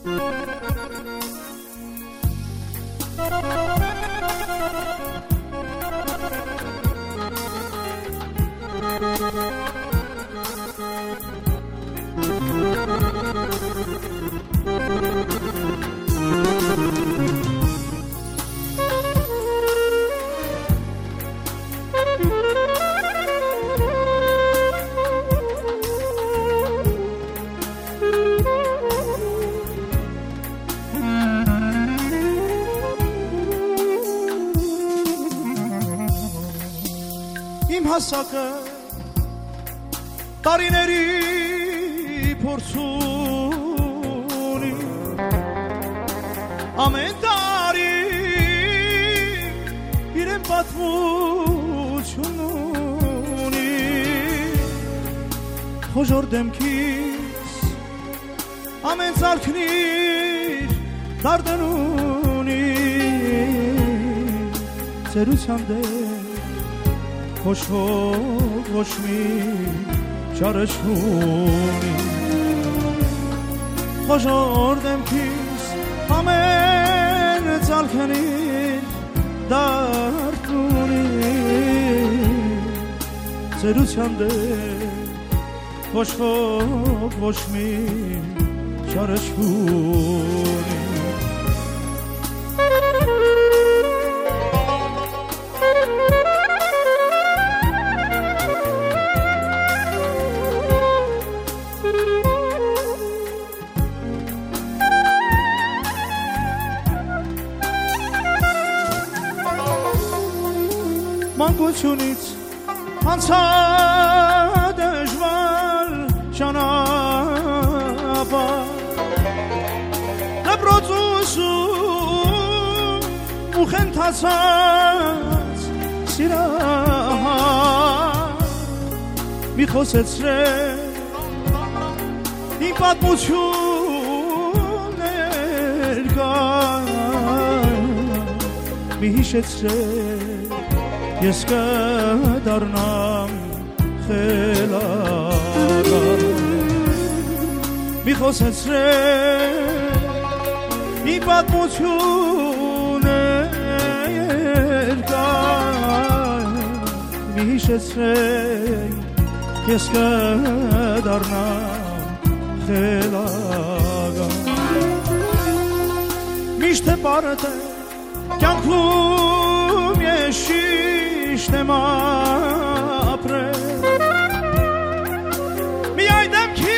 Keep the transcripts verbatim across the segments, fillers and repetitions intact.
Իմ հասակը տարիների փորձունի ամեն տարի իրեն պատմություն ունի խոժոր դեմքից ամեն ծալքնիր դարդն ունի ծերության դեմ Ոչ ոք ոչ մի չարաշունի Խոժոր դեմքիս ամեն ծալքնիր դարդ ունի ծերության դեմ ոչ ոք ոչ մի չարաշունի Մանկությունից անցա դժվար ճանապարհ Դպրոցում ու խենթացած սիրահար մի խոսեցրել իմ պատմություններ կա մի հիշեցրել Ես կդառնամ խելագար Մի խոսեցրել իմ պատմություններ կան Մի հիշեցրել ես կդառնամ խելագար Միշտ է պարտ է կյանքում ես Շտեմ ապրել Մի այդ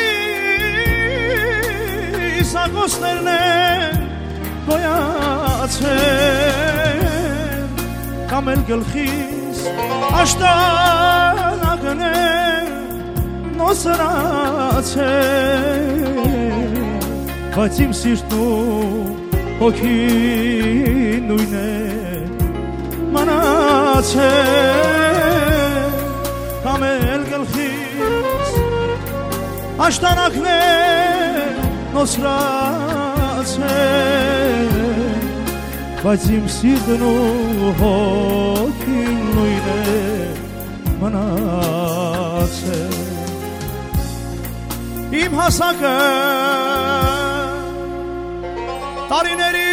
դեմքիս աղոսներն են գոյացել Կամ էլ գլխիս աշտանակն են նոսրացել Բայց իմ սիրտն ու հոգին նույն է մնացել Կամ էլ գլխիս աշտանակն է նոսրացել Բայց իմ սիրտն ու հոգին նույն է մնացել Իմ հասակը տարիների